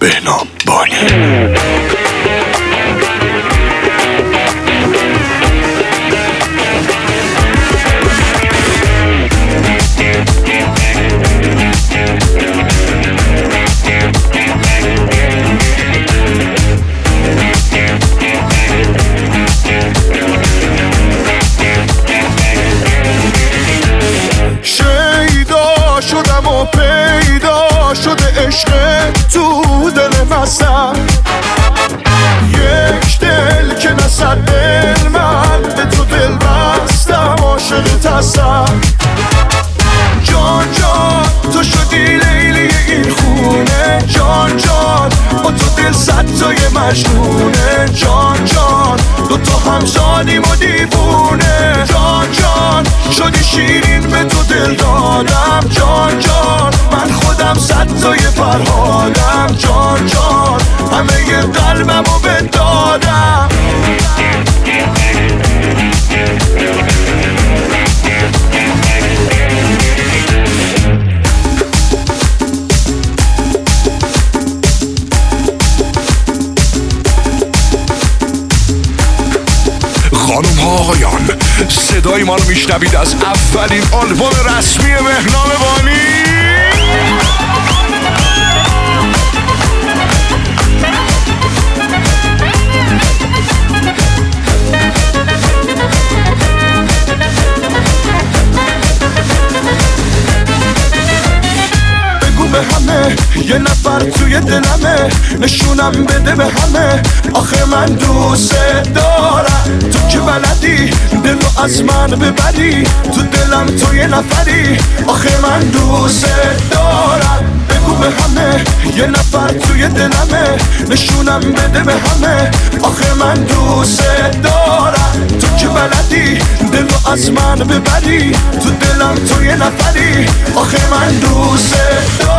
بهنام بانی. شیدا شدم و پیدا شده عشق تو دل مسم، یک دل که نصد دل من به تو دل بستم، عاشقت هستم. جان جان تو شدی لیلی این خونه، جان جان با تو دل صد تای مجنونه، جان جان دوتا همزادیم و دیوونه، جان جان شدی شیرین به تو دل دادم، جان جان من خودم صد تای فرهادم، جان جان همه ی قلبمو بدادم. خانم ها آقایان، صدای ما رو میشنوید از اولین آلبوم رسمی بهنام بانی. به همه یه نفر توی دلمه، نشونم بده به همه آخه من دوست دارم. تو که بلدی دلو از من ببری، تو دلم تو یه نفری آخه من دوست دارم. بگو به همه یه نفر توی دلمه، نشونم بده به همه آخه من دوست دارم. تو که بلدی دلو از من ببری، تو دلم تو یه نفری آخه من دوست دارم.